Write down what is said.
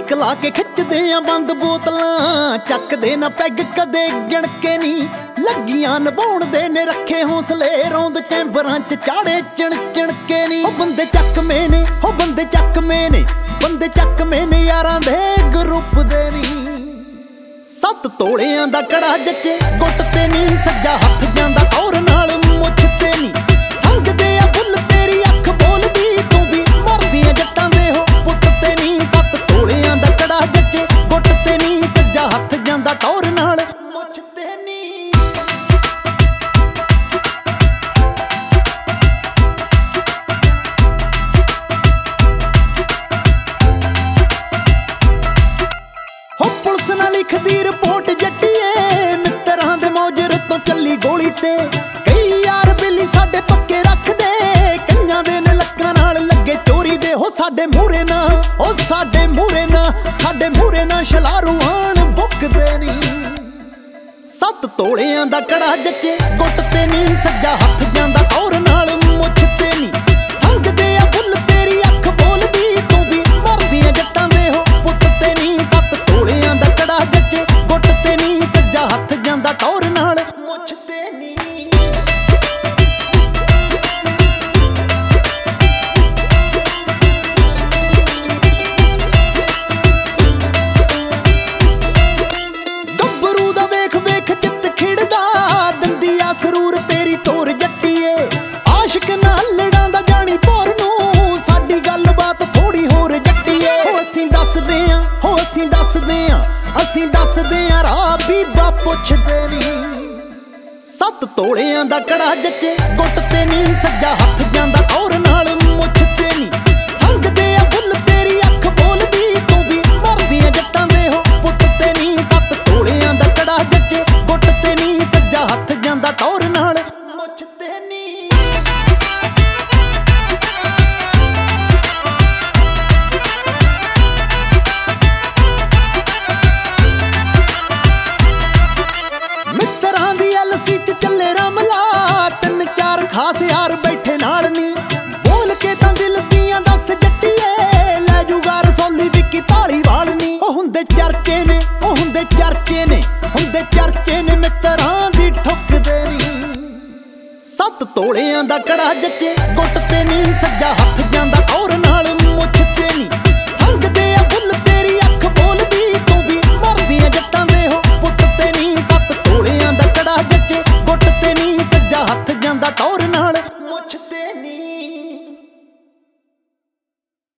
Mic ਲਾ ਕੇ ਖਿੱਚਦੇ ਆ ਬੰਦ ਬੋਤਲਾਂ, ਚੱਕਦੇ ਨਾ ਪੈਗ ਕਦੇ ਗਿਣ ਕੇ ਨਹੀਂ, ਲੱਗੀਆਂ ਨਿਭਾਉਣ ਦੇ ਨੇ ਰੱਖੇ ਹੌਸਲੇ, ਰੌਂਦ ਚੈਂਬਰਾਂ ਚ ਚਾੜੇ ਚਿਣ ਚਿਣ ਕੇ ਨਹੀਂ। ਉਹ ਬੰਦੇ ਚੱਕਵੇਂ ਨੇ, ਉਹ ਬੰਦੇ ਚੱਕਵੇਂ ਨੇ, ਬੰਦੇ ਚੱਕਵੇਂ ਨੇ ਯਾਰਾਂ ਦੇ ਗਰੁੱਪ ਦੇ ਨਹੀਂ। 7 ਤੋਲਿਆਂ ਦਾ ਕੜਾ ਜੱਚੇ ਗੁੱਟ ਤੇ ਨਹੀਂ, ਸੱਜਾ ਹੱਥ ਜਾਂਦਾ ਟੌਰ ਨਾਲ ਮੁੱਛ ਤੇ ਨਹੀਂ, ਸੰਗਦੇ ਆ ਬੁੱਲ ਤੇਰੀ ਅੱਖ ਬੋਲਦੀ, ਤੂੰ ਵੀ ਮਰਦੀ ਆ ਜੱਟਾਂ ਦੇ ਹੋ ਪੁੱਤ ਤੇ ਨਹੀਂ। 7 ਤੋਲਿਆਂ ਦਾ ਕੜਾ ਜੱਚੇ ਗੁੱਟ ਤੇ ਨਹੀਂ, ਸੱਜਾ ਹੱਥ ਜਾਂਦਾ ਟੌਰ ਨਾਲ ਮੁੱਛ ਤੇ ਨਹੀਂ। ਹੋ ਪੁਲਿਸ ਨਾਲ ਲਿਖਦੀ ਰਿਪੋਰਟ ਜੱਟੀਏ, ਮਿੱਤਰਾਂ ਦੇ ਮੌਜਰ ਤੋਂ ਚੱਲੀ ਗੋਲੀ ਤੇ, ਕਈ ਯਾਰ ਬੇਲੀ ਸਾਡੇ ਪੱਕੇ ਰੱਖਦੇ, ਕਈਆਂ ਦੇ ਨੇ ਲੱਕਾਂ ਨਾਲ ਲੱਗੇ ਚੋਰੀ ਦੇ। ਹੋ ਸਾਡੇ ਮੂਹਰੇ ਨਾ, ਉਹ ਸਾਡੇ ਮੂਹਰੇ ਨਾ, ਸਾਡੇ ਮੂਹਰੇ ਨਾ ਸ਼ਲਾਰੂ ਆਣ ਬੁੱਕਦੇ ਨਹੀਂ। 7 ਤੋਲਿਆਂ ਦਾ ਕੜਾ ਜੱਚੇ ਗੁੱਟ ਤੇ ਨਹੀਂ, ਸੱਜਾ ਹੱਥ ਜਾਂਦਾ ਟੌਰ ਨਾਲ ਮੁੱਛ ਤੇ ਨਹੀਂ, ਸੰਗਦੇ ਆ ਬੁੱਲ ਤੇਰੀ ਅੱਖ ਬੋਲਦੀ, ਤੂੰ ਵੀ ਮਰਦੀ ਆ ਜੱਟਾਂ ਦੇ ਹੋ ਪੁੱਤ ਤੇ ਨਹੀਂ। 7 ਤੋਲਿਆਂ ਦਾ ਕੜਾ ਜੱਚੇ ਗੁੱਟ ਤੇ ਨਹੀਂ, ਸੱਜਾ ਹੱਥ ਜਾਂਦਾ ਟੌਰ ਨਾਲ ਮੁੱਛ ਤੇ ਨਹੀਂ। ਗੱਭਰੂ ਦਾ ਵੇਖ ਵੇਖ ਚਿੱਤ ਖਿੜਦਾ, ਦਿੰਦੀ ਆ ਸਰੂਰ ਤੇਰੀ ਤੋਰ ਜੱਟੀਏ, ਆਸ਼ਿਕ ਨਾਲ ਲੜਾਂ ਦਾ ਜਾਣੀ ਭੋਰ ਨੂੰ, ਸਾਡੀ ਗੱਲਬਾਤ ਥੋੜੀ ਹੋਰ ਜੱਟੀਏ। ਹੋ ਅਸੀਂ ਦੱਸਦੇ ਆਂ, ਹੋ ਅਸੀਂ ਦੱਸਦੇ ਆਂ, ਅਸੀਂ ਦੱਸਦੇ ਆਂ ਰਾਹ ਬੀਬਾ ਪੁੱਛਦੇ ਨਹੀਂ। 7 ਤੋਲਿਆਂ ਦਾ ਕੜਾ ਜੱਚੇ ਗੁੱਟ ਤੇ ਨਹੀਂ, ਸੱਜਾ ਹੱਥ ਜਾਂਦਾ ਟੌਰ ਨਾਲ ਮੁੱਛ ਤੇ ਨਹੀਂ, ਸੰਗਦੇ ਆ ਬੁੱਲ ਤੇਰੀ ਅੱਖ ਬੋਲਦੀ, ਤੂੰ ਵੀ ਮਰਦੀ ਆ ਜੱਟਾਂ ਦੇ ਹੋ ਪੁੱਤ ਤੇ ਨਹੀਂ। 7 ਤੋਲਿਆਂ ਦਾ ਕੜਾ ਜੱਚੇ ਗੁੱਟ ਤੇ ਨਹੀਂ, ਸੱਜਾ ਹੱਥ ਜਾਂਦਾ ਟੌਰ ਨਾਲ ਮੁੱਛ ਤੇ ਨਹੀਂ। ਮਿੱਤਰਾਂ ਦੀ ਐਲਸੀ ਚ ਚੱਲੇ ਰਮਲਾ, 3-4 ਖਾਸ ਯਾਰ ਬੈਠੇ ਨਾਲ ਨੀ, ਬੋਲ ਕੇ ਤਾਂ ਦਿਲ ਦੀਆਂ ਦੱਸ ਜੱਟੀਏ, ਲੈ ਜੂਗਾ ਰਸੌਲੀ ਵਿੱਕੀ ਧਾਲੀਵਾਲ ਨੀ। ਉਹ ਹੁੰਦੇ ਚਰਚੇ ਨੇ, ਉਹ ਹੁੰਦੇ ਚਰਚੇ ਨੇ, ਹੁੰਦੇ ਚਰਚੇ ਨੇ, ਮਿੱਤਰਾਂ ਦੀ ਠੁੱਕਦੇ ਨਹੀਂ। 7 ਤੋਲਿਆਂ ਦਾ ਕੜਾ ਜੱਚੇ ਗੁੱਟ ਤੇ ਨਹੀਂ, ਸੱਜਾ ਹੱਥ ਜਾਂਦਾ ਟੌਰ ਨਾਲ ਮੁੱਛ ਤੇ ਨਹੀਂ,